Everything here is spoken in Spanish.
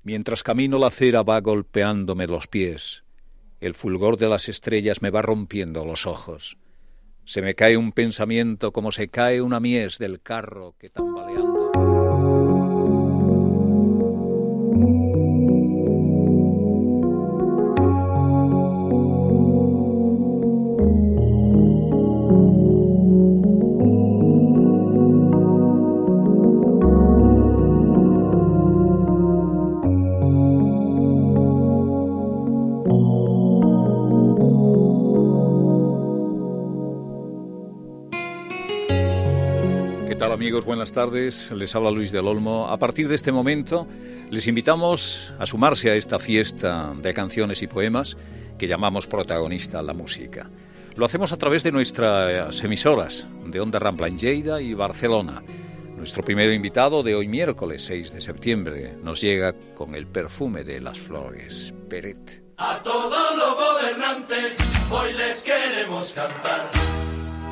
Mientras camino la acera va golpeándome los pies. El fulgor de las estrellas me va rompiendo los ojos. Se me cae un pensamiento como se cae una mies del carro que tambaleando... Amigos, buenas tardes, les habla Luis del Olmo. A partir de este momento les invitamos a sumarse a esta fiesta de canciones y poemas que llamamos protagonista la música. Lo hacemos a través de nuestras emisoras de Onda Rampla en Lleida y Barcelona. Nuestro primer invitado de hoy miércoles 6 de septiembre nos llega con el perfume de las flores, Peret. A todos los gobernantes hoy les queremos cantar.